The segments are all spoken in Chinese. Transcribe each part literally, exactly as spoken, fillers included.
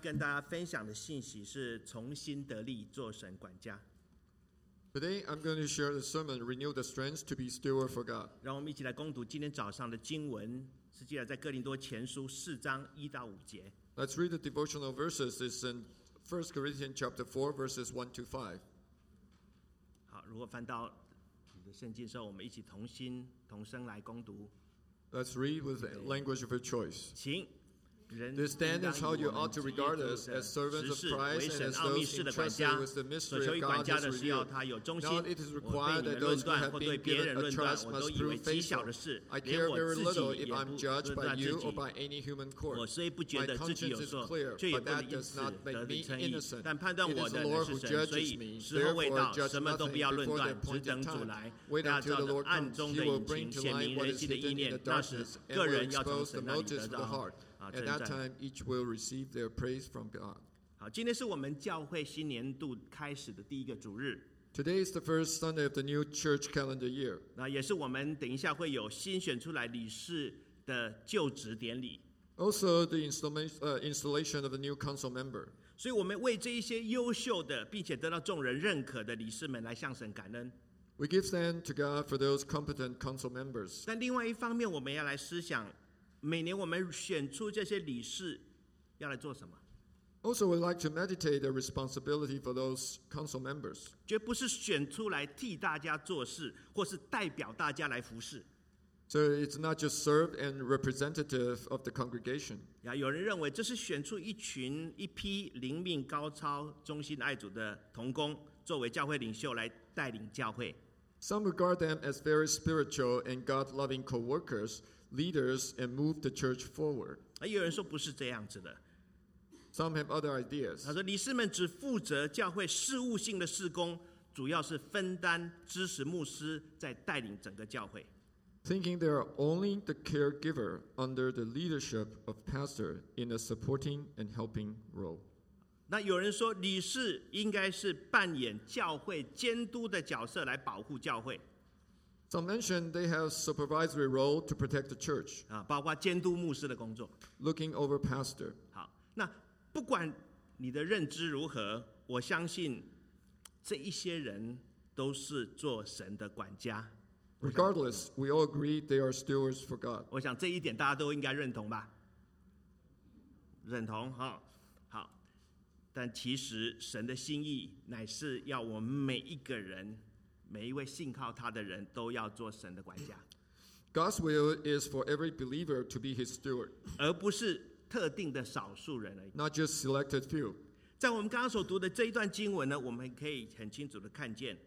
跟大家分享的信息是重新得力，做神管家。 Today, I'm going to share the sermon, Renew the Strength to be Steward for God. 让我们一起来攻读今天早上的经文，是记载在哥林多前书四章一到五节。 Let's read the devotional verses. It's in First Corinthians chapter four, verses one to five. 好，如果翻到你的圣经的时候，我们一起同心同声来攻读。 Let's read with the language of your choice. 请。 This stands how you ought to regard us as servants of Christ and as those entrusted with the mystery God has revealed. Now it is required that those who have been given a trust must prove faithful. I care very little if I'm judged by you or by any human court. My conscience is clear, but that does not make me innocent. It is the Lord who judges me. Therefore, judge nothing before the appointed time. Wait until the Lord comes. He will bring to light what is hidden in the darkness and will expose the motives of the heart.At that time, each will receive their praise from God. 好，今天是我们教会新年度开始的第一个主日。 Today is the first Sunday of the new church calendar year. 那也是我们等一下会有新选出来理事的就职典礼。 Also, the installation, uh, installation of the new council member. 所以，我们为这一些优秀的，并且得到众人认可的理事们来向神感恩。 We give thanks to God for those competent council members. 但另外一方面，我们要来思想。每年我们选出这些理事要来做什么？ Also, we'd like to meditate the responsibility for those council members. 绝不是选出来替大家做事，或是代表大家来服侍。 So it's not just served and representative of the congregation. 呀，有人认为这是选出一群一批灵命高超、忠心爱主的同工，作为教会领袖来带领教会。 Some regard them as very spiritual and God-loving co-workers.Leaders and move the church forward. 而有人说不是这样子的。 Some have other ideas. 他说，理事们只负责教会事务性的事工，主要是分担支持牧师，在带领整个教会。 Thinking they are only the caregiver under the leadership of pastor in a supporting and helping role. 那有人说，理事应该是扮演教会监督的角色，来保护教会。 Some mention they have supervisory role to protect the church. 啊，包括监督牧师的工作。 Looking over pastor. 好，那不管你的认知如何，我相信这一些人都是做神的管家。 Regardless, we all agree they are stewards for God. 我想这一点大家都应该认同吧？认同哈。好，但其实神的心意乃是要我们每一个人。每一位信靠他的人都要做神的管家。 God's will is for every believer to be his steward. 而不是特定的少数人而已。 Not just selected few. 在我们刚刚所读的这一段经文呢，我们可以很清楚的看见。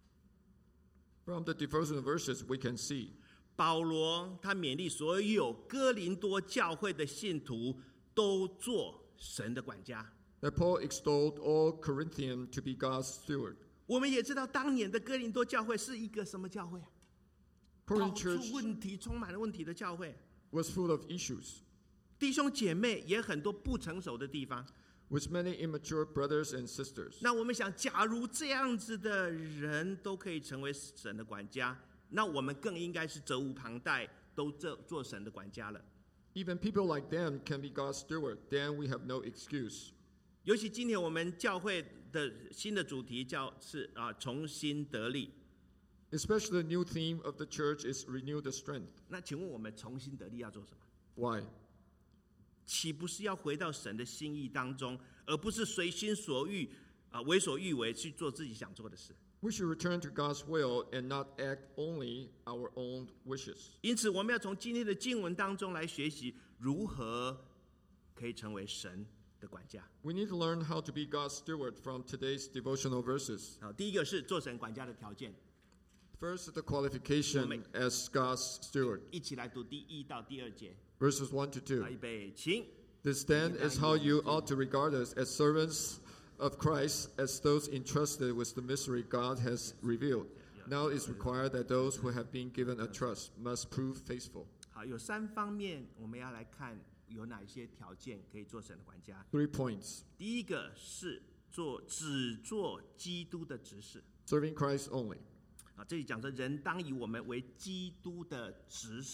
From the devotional verses, we can see. 保罗他勉励所有哥林多教会的信徒都做神的管家。 That Paul extolled all Corinthians to be God's steward. 我们也知道，当年的哥林多教会是一个什么教会？到处问题，充满了问题的教会。 Was full of issues. 弟兄姐妹也很多不成熟的地方。 With many immature brothers and sisters. 那我们想，假如这样子的人都可以成为神的管家，那我们更应该是责无旁贷，都做做神的管家了。 Even people like them can be God's steward. Then we have no excuse. 尤其今年我们教会的新的主题叫是啊重新得力。 Especially the new theme of the church is renew the strength. 那请问我们重新得力要做什么？ Why? 岂不是要回到神的心意当中，而不是随心所欲啊为所欲为去做自己想做的事？ We should return to God's will and not act only our own wishes. 因此，我们要从今天的经文当中来学习如何可以成为神的管家。 We need to learn how to be God's steward from today's devotional verses. 好，第一个是做神管家的条件。 First, the qualification as God's steward. 一起来读第一到第二节。 Verses one to two. 预备，请。 This then is how you ought to regard us as servants of Christ, as those entrusted with the mystery God has revealed. Now it is required that those who have been given a trust must prove faithful. 好，有三方面我们要来看有哪些条件可以做神的管家。 Three points. 第一个是做只做基督的执事。 Serving Christ only. 啊，这里讲说人当以我们为基督的执事。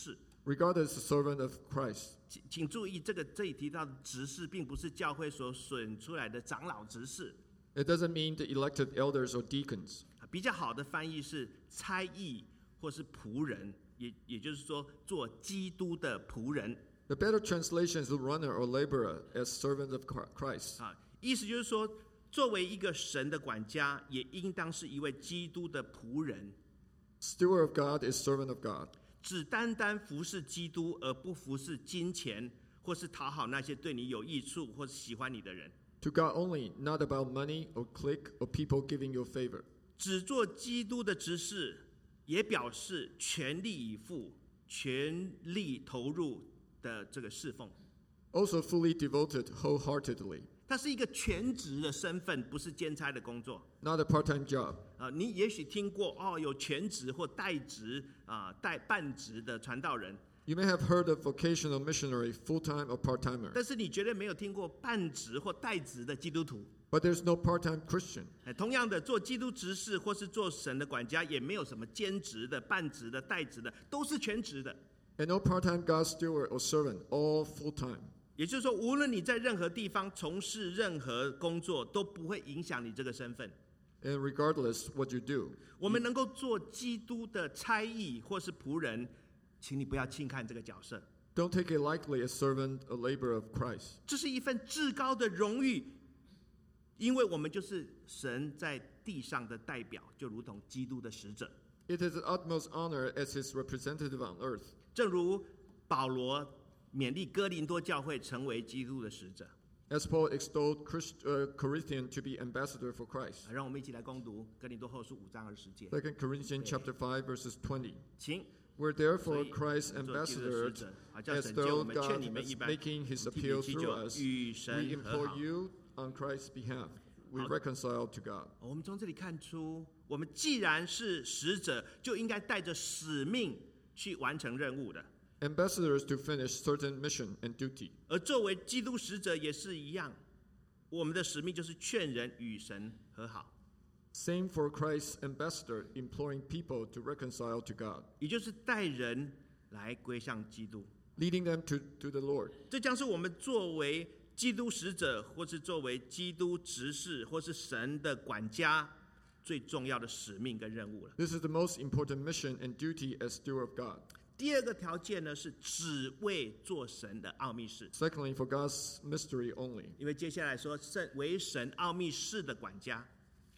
regardless the servant of Christ. 请请注意，这个这里提到的执事，并不是教会所选出来的长老执事。 It doesn't mean the elected elders or deacons. 比较好的翻译是差役或是仆人，也也就是说，做基督的仆人。 The better translation is the runner or laborer as servant of Christ. 啊，意思就是说，作为一个神的管家，也应当是一位基督的仆人。 Steward of God is servant of God. 只单单服侍基督，而不服侍金钱，或是讨好那些对你有益处或是喜欢你的人。 To God only, not about money or clique or people giving you favor. 只做基督的执事，也表示全力以赴、全力投入的这个侍奉。 Also fully devoted wholeheartedly. 它是一个全职的身份，不是兼差的工作。 Not a part-time job. 啊，你也许听过哦，有全职或代职啊、代半职的传道人。 You may have heard of vocational missionary, full-time or part-timer. 但是你绝对没有听过半职或代职的基督徒。 But there's no part-time Christian. 同样的，做基督执事或是做神的管家，也没有什么兼职的、半职的、代职的，都是全职的。 And no part-time God steward or servant, all full-time. 也就是说，无论你在任何地方从事任何工作，都不会影响你这个身份。 And regardless what you do, 我们能够做基督的差役或是仆人，请你不要轻看这个角色。 don't take it lightly as servant, a laborer of Christ. 这是一份至高的荣誉，因为我们就是神在地上的代表，就如同基督的使者。 It is the utmost honor as his representative on earth. 正如保罗勉励哥林多教会成为基督的使者。 As Paul extolled Christ, uh, Corinthian to be ambassador for Christ. 让我们一起来攻读哥林多后书五章二十节。 Second Corinthians chapter five verses twenty. 请。 We're therefore Christ's ambassadors, as though God is making his appeal through us. We implore you on Christ's behalf. We reconcile to God. 我们从这里看出，我们既然是使者，就应该带着使命去完成任务的。 Ambassadors to finish certain mission and duty. 而作为基督使者也是一样，我们的使命就是劝人与神和好。 Same for Christ's ambassador, imploring people to reconcile to God. 也就是带人来归向基督 ，leading them to to the Lord. 这将是我们作为基督使者，或是作为基督执事，或是神的管家最重要的使命跟任务了。 This is the most important mission and duty as steward of God. 第二个条件呢是只为做神的奥秘事。 Secondly, for God's mystery only. 因为接下来说，为神奥秘事的管家。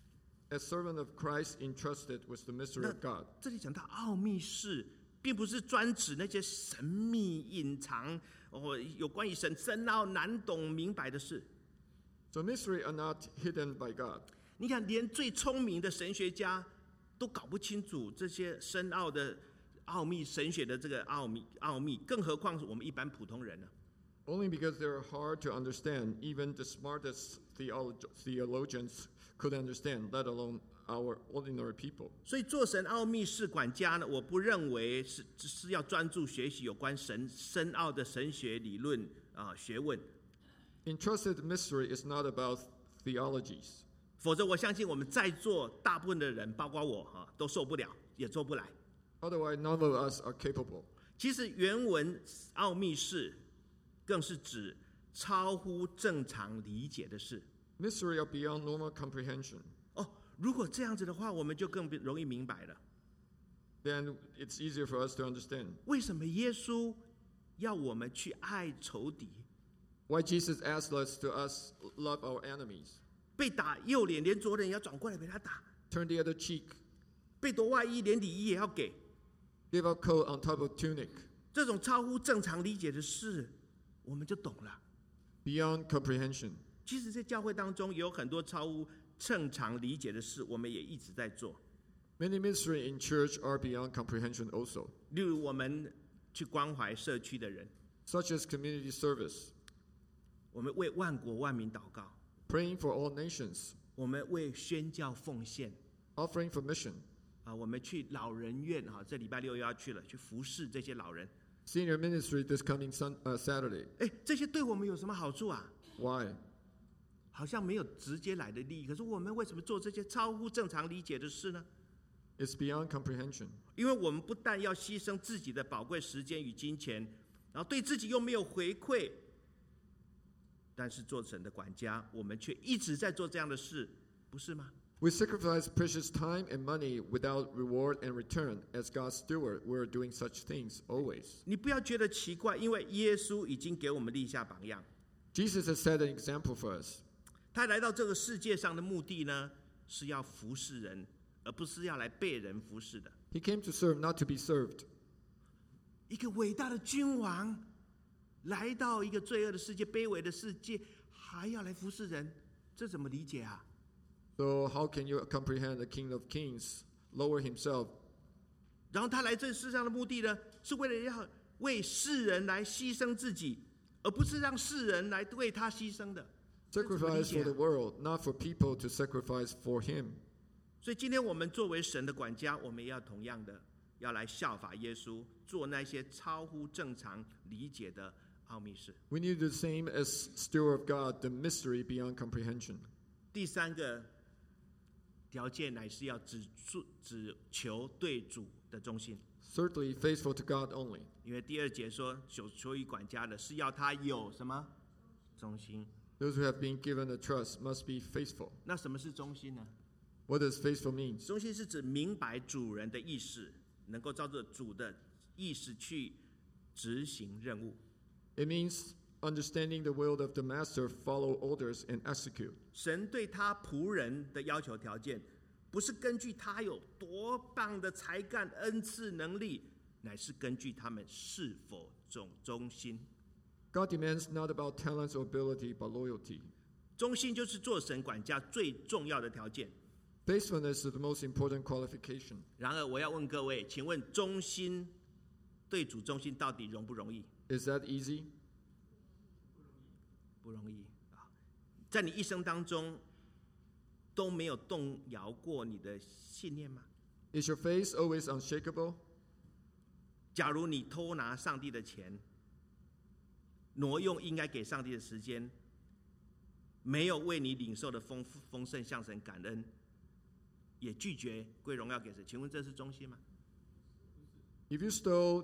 As servant of Christ entrusted with the mystery of God. 这里讲到奥秘事，并不是专指那些神秘隐藏哦，有关于神深奥难懂明白的事。 So mystery are not hidden by God. 你看，连最聪明的神学家都搞不清楚这些深奥的奥秘，神学的这个奥秘奥秘，更何况是我们一般普通人呢？ Only because they are hard to understand, even the smartest theologians could understand, let alone our ordinary people. 所以做神奥秘事管家呢，我不认为是是要专注学习有关神深奥的神学理论啊、呃、学问。 Entrusted mystery is not about theologies. 否则，我相信我们在座大部分的人，包括我哈、啊，都受不了，也做不来。 Otherwise, none of us are capable. 其实原文奥秘事更是指超乎正常理解的事。 Mystery are beyond normal comprehension. 哦，如果这样子的话，我们就更容易明白了。 Then it's easier for us to understand. 为什么耶稣要我们去爱仇敌？ Why Jesus asked us to us love our enemies. 被打右脸，连左脸也要转过来给他打。 Turn the other cheek. 被夺外衣，连里衣也要给。 Give a coat on top of tunic. 这种超乎正常理解的事，我们就懂了。 Beyond comprehension. 其实，在教会当中有很多超乎正常理解的事，我们也一直在做。 Many mysteries in church are beyond comprehension also. 例如，我们去关怀社区的人 ，such as community service. 我们为万国万民祷告 ，praying for all nations. 我们为宣教奉献 ，offering for mission. 啊，我们去老人院哈，这礼拜六又要去了，去服侍这些老人。 Senior ministry this coming sun, uh, Saturday. 哎，这些对我们有什么好处啊 ？Why? 好像没有直接来的利益，可是我们为什么做这些超乎正常理解的事呢 It's beyond comprehension. 因为我们不但要牺牲自己的宝贵时间与金钱，然后对自己又没有回馈，但是做神的管家，我们却一直在做这样的事，不是吗？ We sacrifice precious time and money without reward and return. As God's steward, we're doing such things always. 你不要觉得奇怪，因为耶稣已经给我们立下榜样。 Jesus has set an example for us. 他来到这个世界上的目的呢，是要服侍人，而不是要来被人服侍的。 He came to serve, not to be served. 一个伟大的君王来到一个罪恶的世界、卑微的世界，还要来服侍人，这怎么理解啊？ So how can you comprehend the King of Kings lower himself? 然后他来这世上的目的呢，是为了要为世人来牺牲自己，而不是让世人来为他牺牲的。 Sacrifice for the world, not for people to sacrifice for him. 所以今天我们作为神的管家，我们也要同样的要来效法耶稣，做那些超乎正常理解的奥秘事。 We need the same as steward of God, the mystery beyond comprehension. 第三个条件乃是要只只求对主的忠心。 Thirdly, faithful to God only. 因为第二节说，求求于管家的是要他有什么忠心。 Those who have been given a trust must be faithful. 那什么是忠心呢？ What does faithful mean? 忠心是指明白主人的意思，能够照着主的意思去执行任务。 It means understanding the will of the master, follow orders and execute. 神对他仆人的要求条件，不是根据他有多棒的才干、恩赐、能力，乃是根据他们是否忠忠心。 God demands not about talents or ability, but loyalty. 忠心就是做神管家最重要的条件。 Faithfulness is the most important qualification. 然而，我要问各位，请问忠心对主忠心到底容不容易？ Is that easy? 不容易啊！在你一生当中都没有动摇过你的信念吗？ Is your faith always unshakable? 假如你偷拿上帝的钱，挪用应该给上帝的时间，没有为你领受的丰丰盛向神感恩，也拒绝归荣耀给神，请问这是忠心吗？ If you stole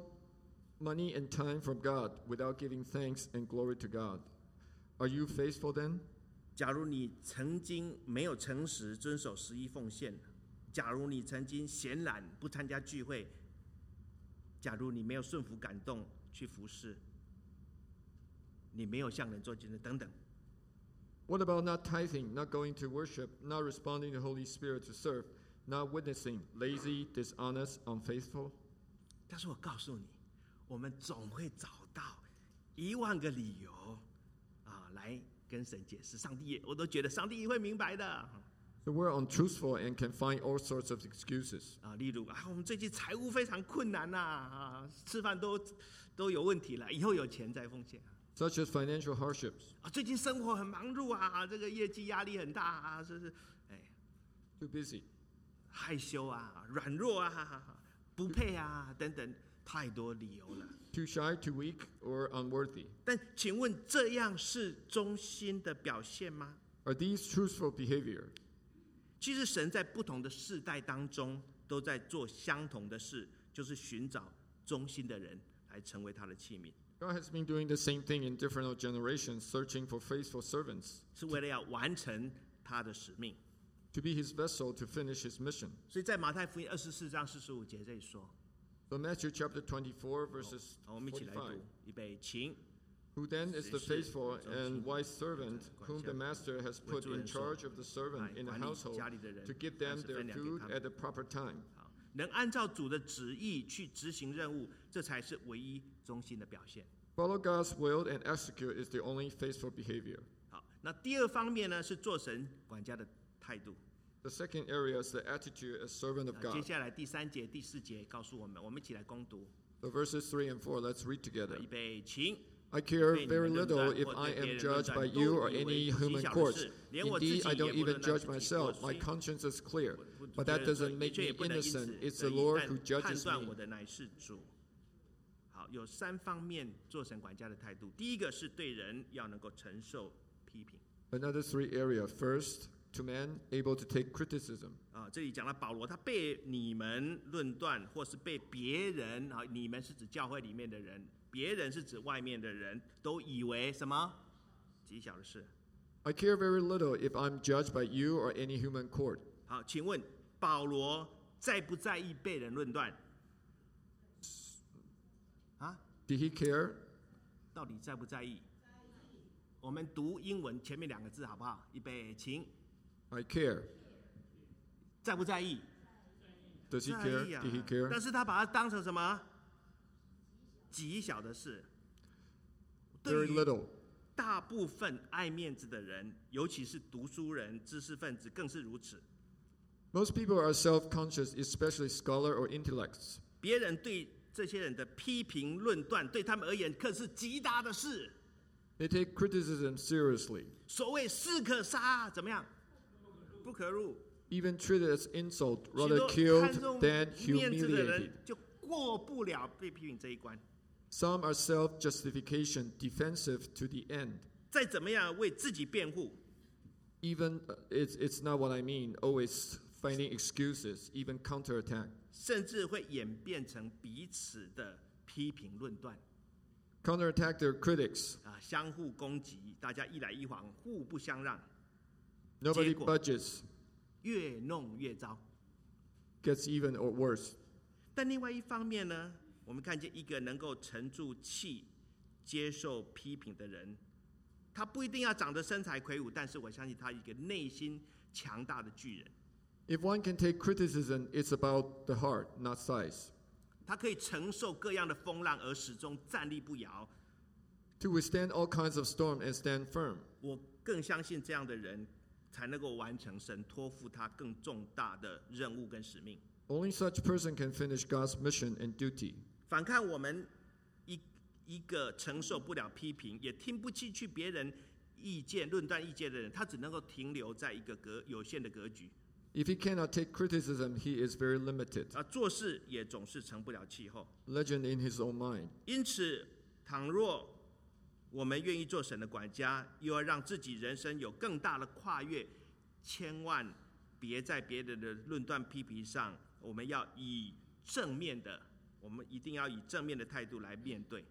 money and time from God without giving thanks and glory to God, are you faithful then? 假如你曾经没有诚实遵守十一奉献，假如你曾经闲懒不参加聚会，假如你没有顺服感动去服侍，你没有向人做见证等等。 What about not tithing, not going to worship, not responding to the Holy Spirit to serve, not witnessing, lazy, dishonest, unfaithful? 但是我告诉你，我们总会找到一万个理由啊，来跟神解释。上帝也，我都觉得上帝也会明白的。 So we're untruthful and can find all sorts of excuses. 啊，例如啊，我们最近财务非常困难呐，啊，吃饭都都有问题了，以后有钱再奉献。 Such as financial hardships. 啊，最近生活很忙碌啊，这个业绩压力很大啊，是是，哎 Too busy. 害羞啊，软弱啊，不配啊，等等，太多理由了。 Too shy, too weak, or unworthy. 但请问，这样是忠心的表现吗？ Are these truthful behavior? 其实神在不同的世代当中都在做相同的事，就是寻找忠心的人来成为他的器皿。 God has been doing the same thing in different generations, searching for faithful servants. 是为了要完成他的使命。 To be his vessel to finish his mission. 所以在马太福音二十四章四十五节这里说。 So Matthew chapter twenty-four verses 好，我们一起来读，预备，请。 Who then is the faithful and wise servant whom the master has put in charge of the servant in the household to give them their food at the proper time? 能按照主的旨意去执行任务，这才是唯一忠心的表现。 Follow God's will and execute is the only faithful behavior. 好，那第二方面呢，是做神管家的态度。 The second area is the attitude as servant of God. 接下来第三节、第四节告诉我们，我们一起来攻读。 So verses three and four, let's read together. 预备，请。 I care very little if I am judged by you or any human courts. Indeed, I don't even judge myself. My conscience is clear. But that doesn't make me innocent. It's the Lord who judges me. 我的乃是主。好，有三方面做神管家的态度。第一个是对人要能够承受批评。 Another three area. First, to men able to take criticism. 啊，这里讲了保罗，他被你们论断，或是被别人啊，你们是指教会里面的人，别人是指外面的人，都以为什么极小的事。 I care very little if I'm judged by you or any human court. 好，请问保罗在不在意被人论断？啊 ？Did he care? 到底在不在意？我们读英文前面两个字好不好？预备，请。 I care. 在不在意 ？Does he care? 啊、 Did he care? 但是他把它当成什么？极小的事。 Very little. 大部分爱面子的人，尤其是读书人、知识分子，更是如此。 Most people are self-conscious, especially scholar or intellects. 别人对这些人的批评论断，对他们而言，可是极大的事。 They take criticism seriously. 所谓士可杀，怎么样？不可辱。 Even treated as insult, rather killed than humiliated. 就过不了被批评这一关。 Some are self-justification, defensive to the end. 再怎么样为自己辩护。 Even uh, it's it's not what I mean. Always finding excuses, even counterattack. 甚至会演变成彼此的批评论断。 Counterattack their critics. 啊，相互攻击，大家一来一往，互不相让。 Nobody budges. 越弄越糟。 Gets even or worse. 但另外一方面呢，我们看见一个能够沉住气、接受批评的人，他不一定要长得身材魁梧，但是我相信他一个内心强大的巨人。 If one can take criticism, it's about the heart, not size. 他可以承受各样的风浪，而始终站立不摇。 To withstand all kinds of storm and stand firm. 我更相信这样的人才能够完成神托付他更重大的任务跟使命。 Only such person can finish God's mission and duty. 反看我们一一个承受不了批评，也听不进去别人意见、论断意见的人，他只能够停留在一个格有限的格局。 If he cannot take criticism, he is very limited. 啊，做事也总是成不了气候。 Legend in his own mind. 因此，倘若我们愿意做神的管家，又要让自己人生有更大的跨越，千万别在别人的论断批评上，我们要以正面的，我们一定要以正面的态度来面对。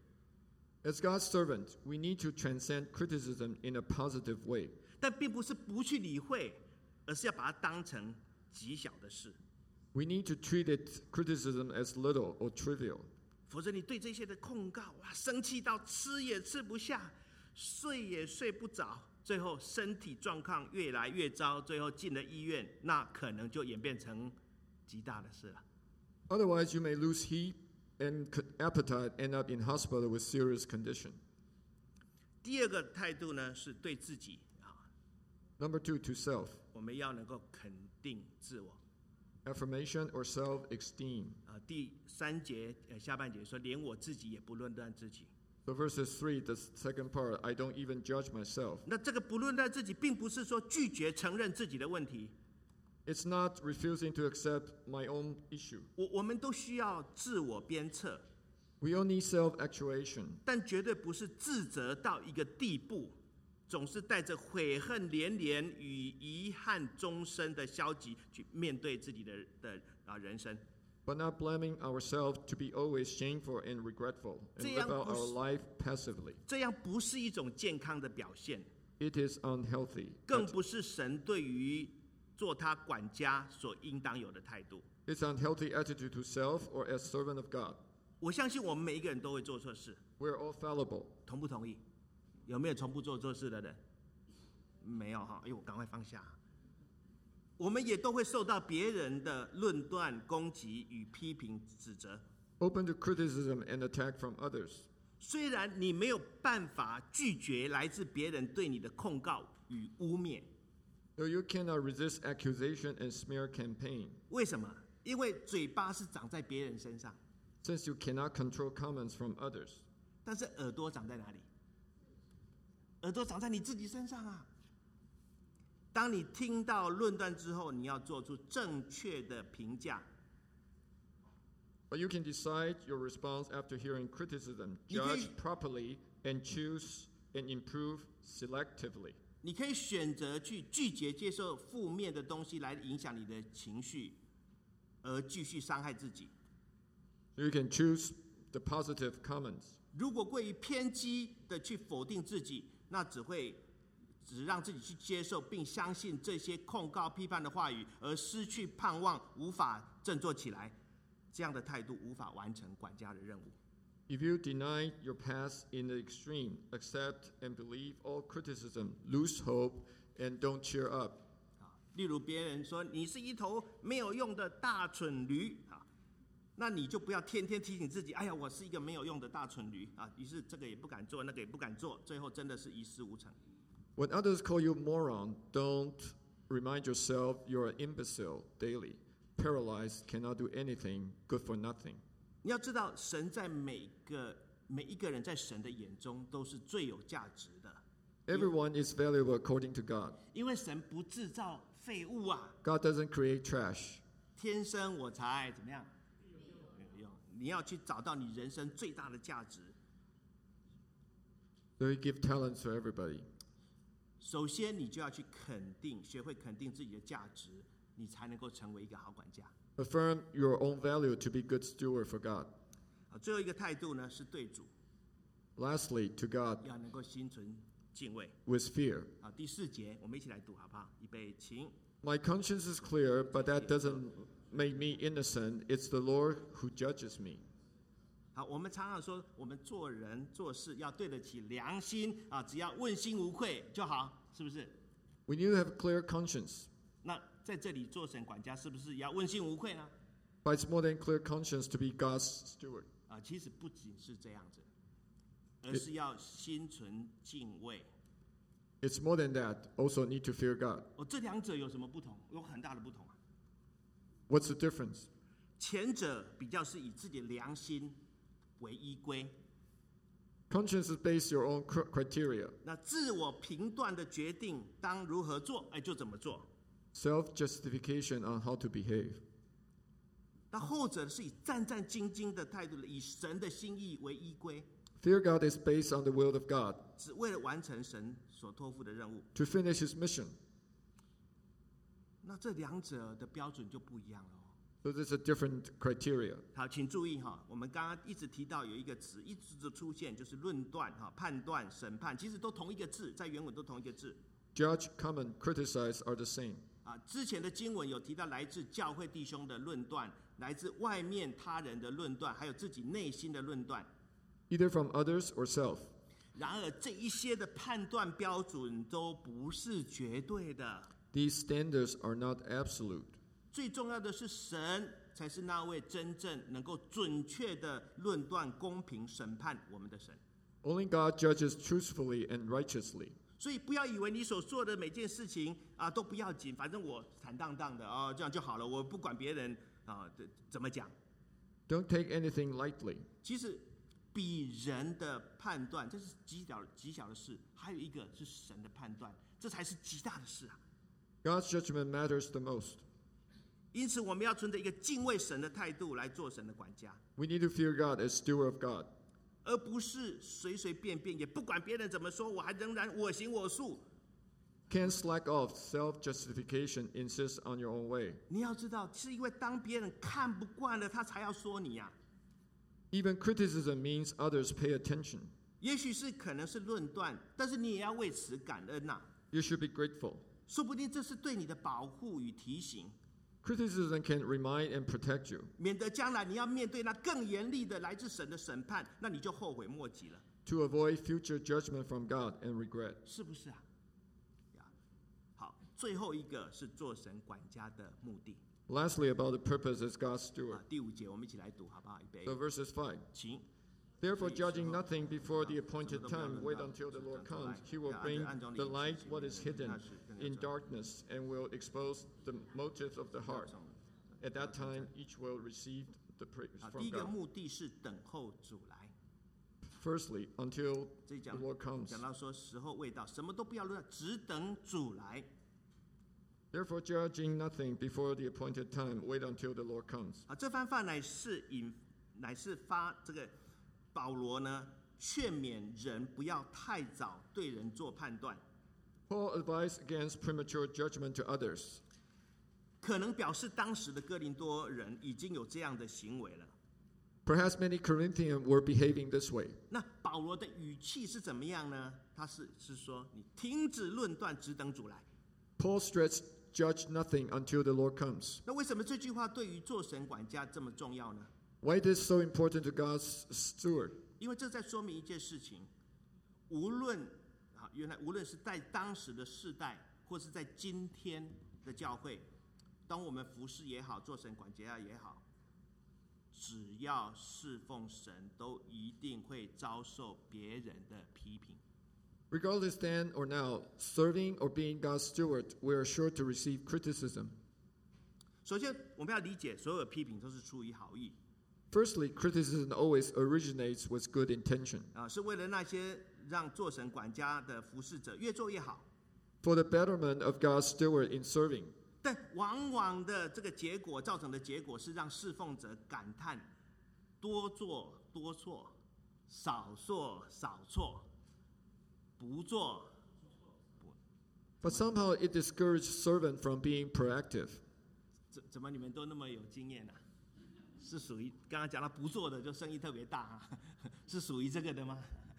As God's servant, we need to transcend criticism in a positive way. 但并不是不去理会，而是要把它当成极小的事。 We need to treat it criticism as little or trivial. 否则你对这些的控告，哇，生气到吃也吃不下，睡也睡不着，最后身体状况越来越糟，最后进了医院，那可能就演变成极大的事了。 Otherwise, you may lose heat and appetite, end up in hospital with serious condition. 第二个态度呢，是对自己啊。 Number two, to self. 我们要能够肯定自我。 Affirmation or self-esteem. 啊，第三节呃下半节说，连我自己也不论断自己。 So verses three, the second part, I don't even judge myself. 那这个不论断自己，并不是说拒绝承认自己的问题。 It's not refusing to accept my own issue. 我我们都需要自我鞭策。 We all need self-actuation. 但绝对不是自责到一个地步，总是带着悔恨连连与遗憾终身的消极去面对自己的的啊人生。 But not blaming ourselves to be always shameful and regretful and live out our life passively. 这样不是一种健康的表现。 It is unhealthy. 更不是神对于做他管家所应当有的态度。 It's unhealthy attitude to self or as servant of God. 我相信我们每一个人都会做错事。 We're all fallible. 同不同意？有没有从不做错事的人？没有哈，哎呦，我赶快放下。我们也都会受到别人的论断、攻击与批评、指责。 Open to criticism and attack from others. 虽然你没有办法拒绝来自别人对你的控告与污蔑。 Though you cannot resist accusation and smear campaign. 为什么？因为嘴巴是长在别人身上。 Since you cannot control comments from others. 但是耳朵长在哪里？耳朵长在你自己身上啊。当你听到论断之后，你要做出正确的评价。 But you can decide your response after hearing criticism, judge properly, and choose and improve selectively. 你可以选择去拒绝接受负面的东西来影响你的情绪，而继续伤害自己。 You can choose the positive comments. 如果过于偏激的去否定自己，那只会只让自己去接受并相信这些控告批判的话语，而失去盼望，无法振作起来。这样的态度无法完成管家的任务。 If you deny your past in the extreme, accept and believe all criticism, lose hope, and don't cheer up. 例如别人说你是一头没有用的大蠢驴啊，那你就不要天天提醒自己，哎呀，我是一个没有用的大蠢驴啊，于是这个也不敢做，那个也不敢做，最后真的是一事无成。 When others call you moron, don't remind yourself you're an imbecile daily. Paralyzed, cannot do anything, good for nothing. 你要知道，神在每个每一个人在神的眼中都是最有价值的。 Everyone is valuable according to God. 因为神不制造废物啊。 God doesn't create trash. 天生我材怎么样？没有用。你要去找到你人生最大的价值。 So He gives talents to everybody. 首先，你就要去肯定，学会肯定自己的价值，你才能够成为一个好管家。 Affirm your own value to be good steward for God. 最后一个态度呢，是对主。 Lastly, to God. 要能够心存敬畏。 With fear. 好，第四节我们一起来读好不好？预备，请。 My conscience is clear, but that doesn't make me innocent. It's the Lord who judges me. 好，我们常常说，我们做人做事要对得起良心啊，只要问心无愧就好，是不是？ We need to have a clear conscience. 那在这里做神管家，是不是也要问心无愧呢？ But it's more than clear conscience to be God's steward. 啊，其实不仅是这样子，而是要心存敬畏。 It's more than that. Also need to fear God. 哦，这两者有什么不同？有很大的不同啊。 What's the difference? 前者比较是以自己的良心为依归。 Conscience is based your own criteria. 那自我评断的决定当如何做，哎，就怎么做。 Self-justification on how to behave. 那后者是以战战兢兢的态度，以神的心意为依归。 Fear God is based on the will of God. 只为了完成神所托付的任务。 To finish His mission. 那这两者的标准就不一样了。 So there's a different criteria. 好，请注意哈，我们刚刚一直提到有一个词一直的出现，就是论断哈、判断、审判，其实都同一个字，在原文都同一个字。 Judge, comment, criticize are the same. 啊，之前的经文有提到来自教会弟兄的论断，来自外面他人的论断，还有自己内心的论断。 Either from others or self. 然而这一些的判断标准都不是绝对的。 These standards are not absolute. 最重要的是，神才是那位真正能够准确的论断、公平审判我们的神。 Only God judges truthfully and righteously. 所以不要以为你所做的每件事情啊都不要紧，反正我坦荡荡的哦，这样就好了，我不管别人啊怎么讲。 Don't take anything lightly. 其实比人的判断这是极小极小的事，还有一个是神的判断，这才是极大的事啊。 God's judgment matters the most. 因此，我们要存着一个敬畏神的态度来做神的管家。 We need to fear God as steward of God. 而不是随随便便，也不管别人怎么说，我还仍然我行我素。 Can't slack off self-justification, insist on your own way. 你要知道，是因为当别人看不惯了，他才要说你呀、啊。 Even criticism means others pay attention. 也许是可能是论断，但是你也要为此感恩呐、啊。 You should be grateful. 说不定这是对你的保护与提醒。 Criticism can remind and protect you. 免得将来你要面对那更严厉的来自神的审判，那你就后悔莫及了。 To avoid future judgment from God and regret. 是不是啊？好，最后一个是做神管家的目的。 Lastly, about the purpose as God's steward. 第五节我们一起来读好不好？预备。 So verses five. 请。 Therefore, judging nothing before the appointed time, wait until the Lord comes. He will bring the light what is hidden in darkness and will expose the motives of the heart. At that time, each will receive the praise from 第一个 God. 目的是等候主来。 Firstly, until 这 the 讲 Lord comes. 讲到说时候未到，什么都不要论，只等主来。 Therefore, judging nothing before the appointed time, wait until the Lord comes. 啊，这番话乃是引，乃是发这个。保罗呢，劝勉人不要太早对人做判断。 Paul advised against premature judgment to others. 可能表示当时的哥林多人已经有这样的行为了。 Perhaps many Corinthians were behaving this way. 那保罗的语气是怎么样呢？他是是说，你停止论断，只等主来。 Paul stressed, "Judge nothing until the Lord comes." 那为什么这句话对于做神管家这么重要呢？ Why is this so important to God's steward? 因为这在说明一件事情，无论啊，原来无论是在当时的世代，或是在今天的教会，当我们服侍也好，做神管家也好，只要侍奉神，都一定会遭受别人的批评。 Regardless then or now, serving or being God's steward, we are sure to receive criticism. 首先，我们要理解，所有的批评都是出于好意。 Firstly, criticism always originates with good intention. 啊，是为了那些让做神管家的服侍者越做越好。 For the betterment of God's steward in serving. 但往往的这个结果造成的结果是让侍奉者感叹：多做多错，少做少错，不做。 But somehow it discouraged servant from being proactive. 怎怎么你们都那么有经验呢、啊？是属于刚刚讲到不做的就生意特别大、啊，是属于这个的吗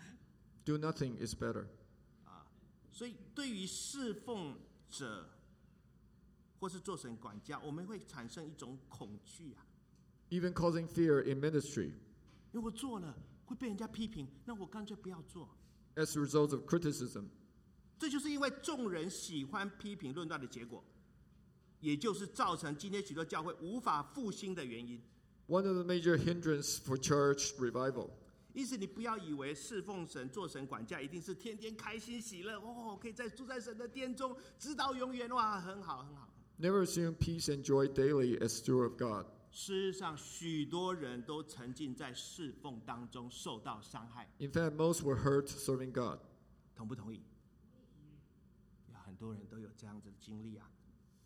？Do nothing is better. 啊，所以对于侍奉者或是做神管家，我们会产生一种恐惧啊。 Even causing fear in ministry. 如果做了会被人家批评，那我干脆不要做。 As a result of criticism. 这就是因为众人喜欢批评论断的结果，也就是造成今天许多教会无法复兴的原因。 One of the major hindrances for church revival. 因此，你不要以为侍奉神、做神管家一定是天天开心喜乐哦，可以在住在神的殿中，直到永远，哇，很好很好。 Never assume peace and joy daily as steward of God. 事实上，许多人都沉浸在侍奉当中，受到伤害。 In fact, most were hurt serving God. 同不同意？有很多人都有这样子的经历啊。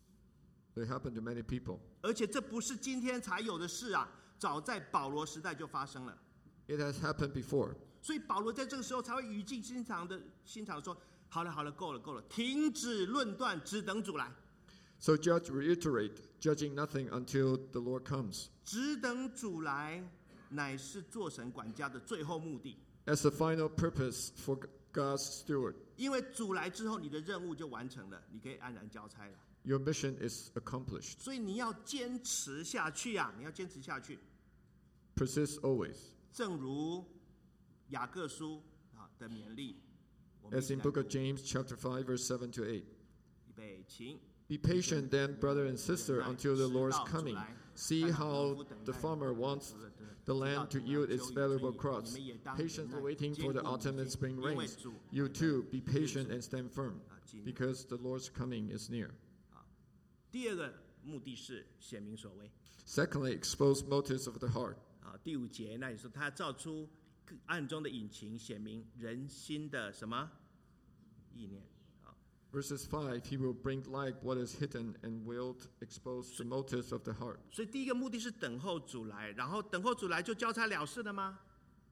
They happen to many people. 而且这不是今天才有的事啊，早在保罗时代就发生了。 It has happened before. 所以保罗在这个时候才会语尽心肠的心肠说：“好了好了，够了够了，停止论断，只等主来。” So judge reiterate, judging nothing until the Lord comes. 只等主来，乃是做神管家的最后目的。 As the final purpose for God's steward. 因为主来之后，你的任务就完成了，你可以安然交差了。 Your mission is accomplished. 所以你要坚持下去啊！你要坚持下去。 Persist always. 正如雅各书啊的勉励。 As in Book of James, chapter five, verse seven to eight. 预备，请。 Be patient then, brother and sister, until the Lord's coming. See how the farmer wants the land to yield its valuable crops, patiently waiting for the autumn and spring rains. You too, be patient and stand firm, because the Lord's coming is near. 第二个目的是显明所为。 Secondly, expose motives of the heart. 啊，第五节那里说，他照出暗中的隐情，显明人心的什么意念。 Verses five, he will bring light what is hidden and will expose the motives of the heart. 所以第一个目的是等候主来，然后等候主来就交差了事了吗？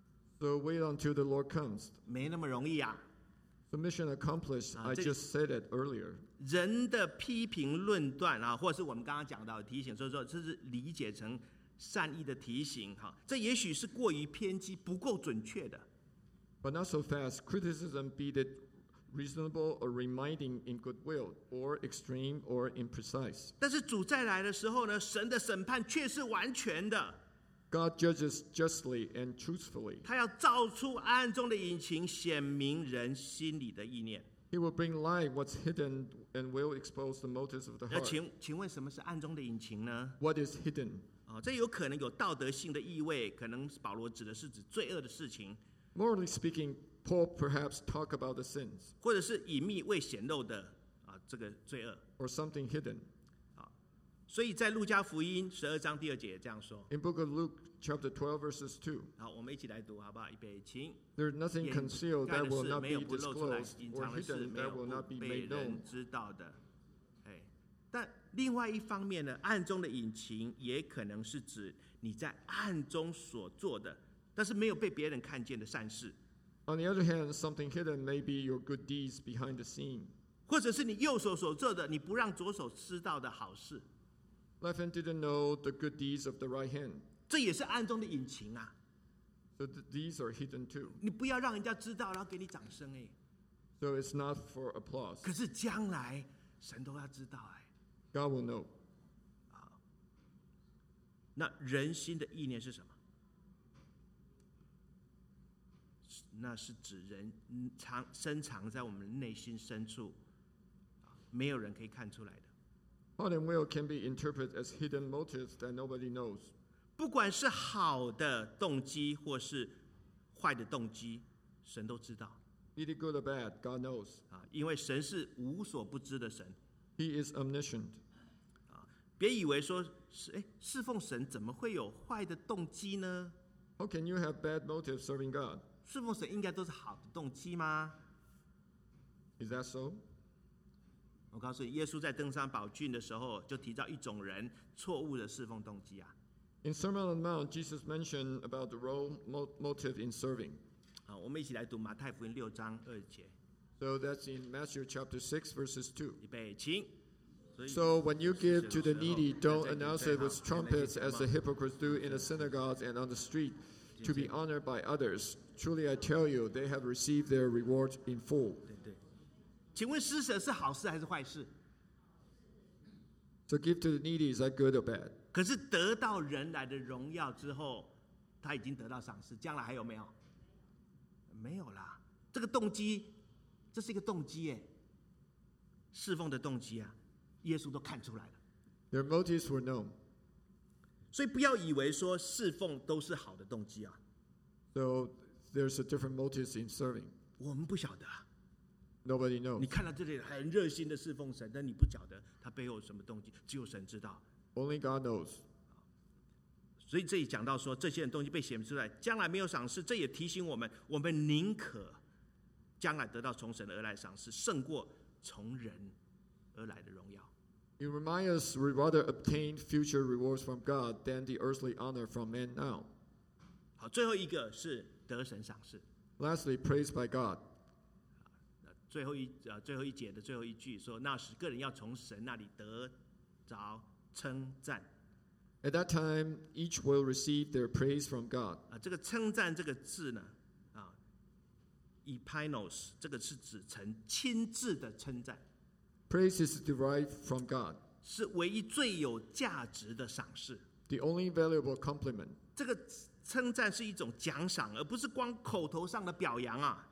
So wait until the Lord comes. 没那么容易啊。 The mission accomplished, I just said it earlier. 人的批评论断啊，或者是我们刚刚讲到的提醒，所以说这是理解成善意的提醒哈，这也许是过于偏激、不够准确的。 But not so fast. Criticism, be it reasonable or reminding in goodwill, or extreme or imprecise. 但是主再来的时候呢，神的审判却是完全的。 God judges justly and truthfully. 他要照出暗中的隐情，显明人心里的意念。 He will bring light what's hidden and will expose the motives of the 那 heart. 请请问什么是暗中的隐情呢？ What is hidden? 哦，这有可能有道德性的意味，可能保罗指的是指罪恶的事情。 Morally speaking, Paul perhaps talk about the sins. 或者是隐秘未显露的啊这个罪恶。 Or something hidden. 啊，所以在路加福音十二章第二节也这样说。 In book of Luke, chapter twelve, verses two. 好，我们一起来读好不好？预备，请。 There is nothing concealed that will not be 没有不露出来， disclosed, 隐 or 藏的事 hidden 没有 that will not be 不被 made known. 人知道的。哎，但另外一方面呢，暗中的隐情也可能是指你在暗中所做的，但是没有被别人看见的善事。 On the other hand, something hidden may be your good deeds behind the scene. 或者是你右手所做的，你不让左手知道的好事。 Left hand didn't know the good deeds of the right hand. 这也是暗中的隐情啊。 So these are hidden too. 你不要让人家知道，然后给你掌声哎。 So it's not for applause. 可是将来神都要知道哎。 God will know. 好，那人心的意念是什么？那是指人藏深藏在我们内心深处，没有人可以看出来的。 Heart and will can be interpreted as hidden motives that nobody knows. 不管是好的动机或是坏的动机，神都知道。 Either good or bad, God knows. 啊，因为神是无所不知的神。 He is omniscient. 啊，别以为说是哎，侍奉神怎么会有坏的动机呢？ How can you have bad motives serving God? 侍奉神应该都是好的动机吗？ Is that so? 我告诉你，耶稣在登山宝训的时候，就提到一种人错误的侍奉动机啊。 In Sermon on the Mount, Jesus mentioned about the wrong motive in serving. 好，我们一起来读马太福音六章二节。 So that's in Matthew chapter six, verses two. 预备，请。 So when you give to the needy, don't announce it with trumpets as the hypocrites do in the synagogues and on the street, to be honored by others. Truly I tell you, they have received their reward in full. 对对，请问施舍是好事还是坏事？ So give to the needy, is that good or bad? 可是得到人来的荣耀之后，他已经得到赏识，将来还有没有？没有啦。这个动机，这是一个动机耶，侍奉的动机啊，耶稣都看出来了。 Their motives were known. 所以不要以为说侍奉都是好的动机啊。 So there's a different motives in serving. 我们不晓得啊。 Nobody knows. 你看到这里很热心的侍奉神，但你不晓得他背后有什么动机，只有神知道。 Only God knows. 所以这里讲到说，这些人动机被显出来，将来没有赏识，这也提醒我们，我们宁可将来得到从神而来的赏识，胜过从人而来的荣耀。 It reminds us we rather obtain future rewards from God than the earthly honor from men now. 好，最后一个是得神赏识。 Lastly, praised by God. 最后一呃最后一节的最后一句说，那时个人要从神那里得着称赞。 At that time, each will receive their praise from God. 啊，这个称赞这个字呢，啊 ，epinos 这个是指成亲自的称赞。 Praise is derived from God. 是唯一最有价值的赏识。 The only valuable compliment. 这个称赞是一种奖赏，而不是光口头上的表扬啊。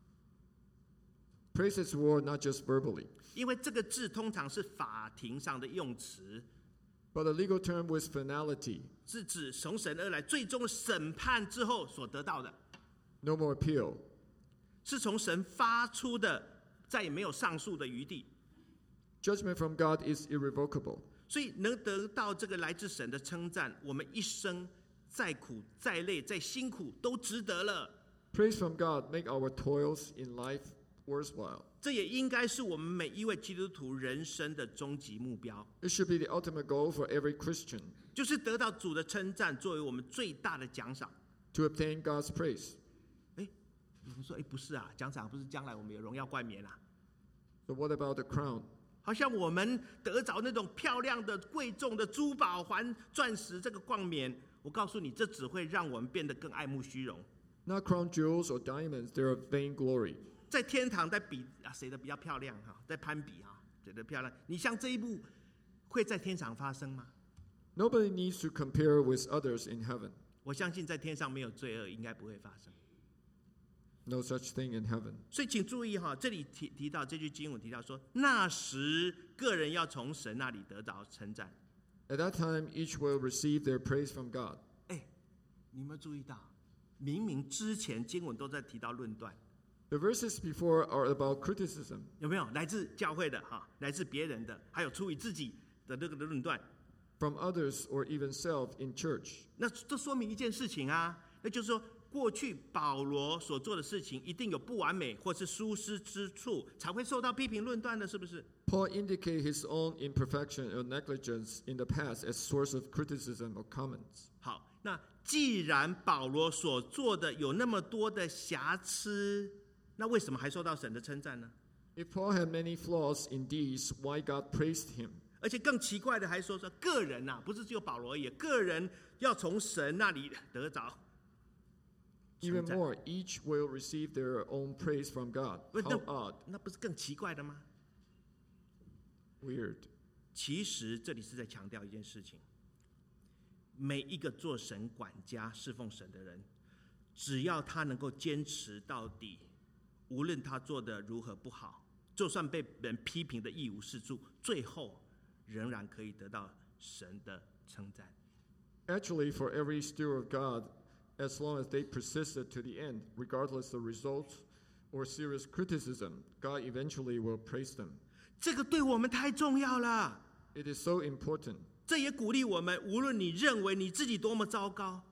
Praise is reward, not just verbally. 因为这个字通常是法庭上的用词。 But the legal term with finality. 是指从神而来最终审判之后所得到的。 No more appeal. 是从神发出的，再也没有上诉的余地。 Judgment from God is irrevocable. 所以能得到这个来自神的称赞，我们一生再苦、再累、再辛苦都值得了。 Praise from God make our toils in life worthwhile. 这也应该是我们每一位基督徒人生的终极目标。 It should be the ultimate goal for every Christian. 就是得到主的称赞，作为我们最大的奖赏。 To obtain God's praise. 哎，有人说，哎，不是啊，奖赏不是将来我们有荣耀冠冕啊。 So what about the crown? 好像我们得着那种漂亮的、贵重的珠宝环、钻石这个冠冕，我告诉你，这只会让我们变得更爱慕虚荣。 Not crown jewels or diamonds, they are vainglory. 在天堂在比啊谁的比较漂亮哈，在攀比哈，谁的漂亮？你像这一幕会在天上发生吗？ Nobody needs to compare with others in heaven. 我相信在天上没有罪恶，应该不会发生。 No such thing in heaven. 所以请注意哈，这里提提到这句经文提到说，那时个人要从神那里得到称赞。 At that time, each will receive their praise from God. 哎，你有没有注意到？明明之前经文都在提到论断。 The verses before are about criticism. 有没有来自教会的哈，来自别人的，还有出于自己的这个论断 ？From others or even self in church. 那这说明一件事情啊，那就是说，过去保罗所做的事情一定有不完美或是疏失之处，才会受到批评论断的，是不是？ Paul indicates his own imperfection or negligence in the past as source of criticism or comments. 好，那既然保罗所做的有那么多的瑕疵，那为什么还受到神的称赞呢 If Paul had many flaws in these, why God praised him? 而且更奇怪的还说说个人呐、啊，不是只有保罗而已，个人要从神那里得着。 Even more, each will receive their own praise from God. How odd! 那不是更奇怪的吗 ？Weird. 其实这里是在强调一件事情：每一个做神管家、侍奉神的人，只要他能够坚持到底，无论他做的如何不好，就算被人批评的一无是处，最后仍然可以得到神的称赞。 Actually, for every steward of God, as long as they persisted to the end, regardless of results or serious criticism, God eventually will praise them. 这个对我们太重要了。 It is so important. 这也鼓励我们，无论你认为你自己多么糟糕。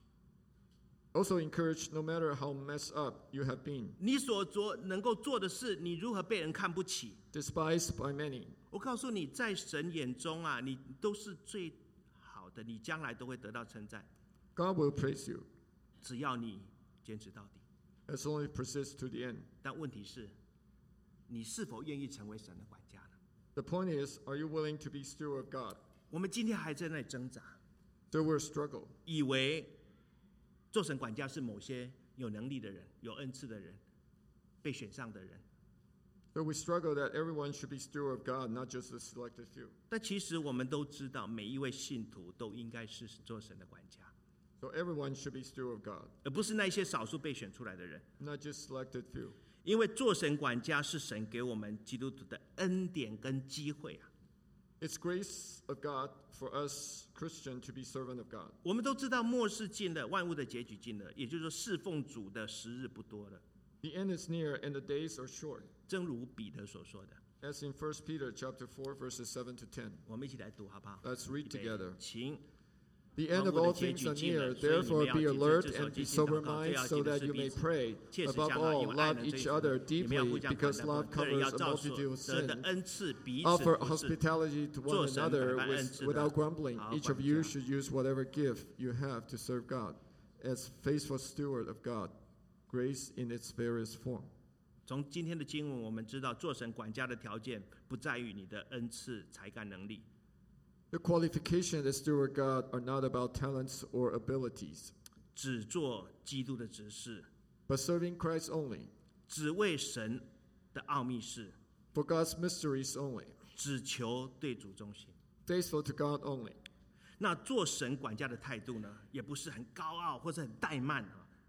Also encourage, no matter how messed up you have been. 你所做能够做的事，你如何被人看不起 Despised by many. 我告诉你，在神眼中啊，你都是最好的，你将来都会得到称赞。 God will praise you. 只要你坚持到底。 As long as you persist to the end. 但问题是，你是否愿意成为神的管家呢 The point is, are you willing to be steward of God? 我们今天还在那里挣扎， There will struggle. 以为做神管家是某些有能力的人、有恩赐的人、被选上的人。 But we struggle that everyone should be steward of God, not just a selected few. 但其实我们都知道，每一位信徒都应该是做神的管家。 So everyone should be steward of God. 而不是那些少数被选出来的人。 Not just selected few. 因为做神管家是神给我们基督徒的恩典跟机会啊。 It's grace of God for us Christian to be servant of God. 我们都知道末世近了，万物的结局近了，也就是说侍奉主的时日不多了。 The end is near and the days are short. 正如彼得所说的。 As in First Peter chapter four verses seven to ten. 我们一起来读好不好 Let's read together. 请。 The end of all things are near, therefore be alert and be sober-minded so that you may pray. Above all, love each other deeply because love covers a multitude of sins. Offer hospitality to one another with, without grumbling. Each of you should use whatever gift you have to serve God as faithful steward of God, grace in its various form. 从今天的经文，我们知道做神管家的条件不在于你的恩赐、才干、能力。 The qualifications as steward God are not about talents or abilities. 只做基督的执事 But serving Christ only. 只为神的奥秘事 For God's mysteries only. 只求对主忠心 Faithful to God only. 那做神管家的态度呢，也不是很高傲或者很怠慢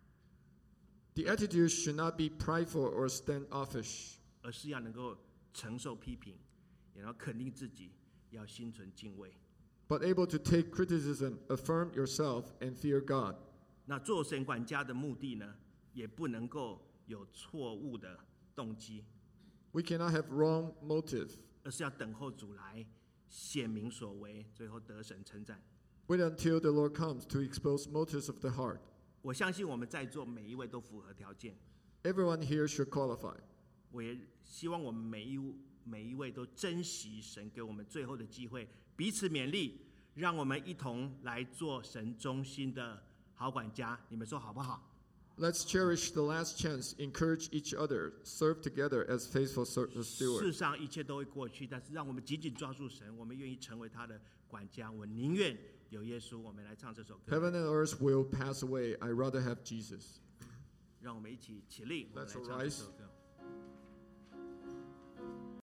The attitude should not be prideful or standoffish. 而是要能够承受批评，也要肯定自己，要心存敬畏。 But able to take criticism, affirm yourself, and fear God. 那做神管家的目的呢，也不能够有错误的动机。 We cannot have wrong motive. 而是要等候主来显明所为，最后得神称赞。 Wait until the Lord comes to expose motives of the heart. 我相信我们在座每一位都符合条件。 Everyone here should qualify. 我也希望我们每一每一位都珍惜神给我们最后的机会，彼此勉励，让我们一同来做神中心的好管家。你们说好不好？ Let's cherish the last chance, encourage each other, serve together as faithful stewards. 世上一切都会过去，但是让我们紧紧抓住神，我们愿意成为他的管家。我宁愿有耶稣。我们来唱这首歌。 Heaven and earth will pass away. I rather have Jesus. 让我们一起起立，我们来唱这首歌。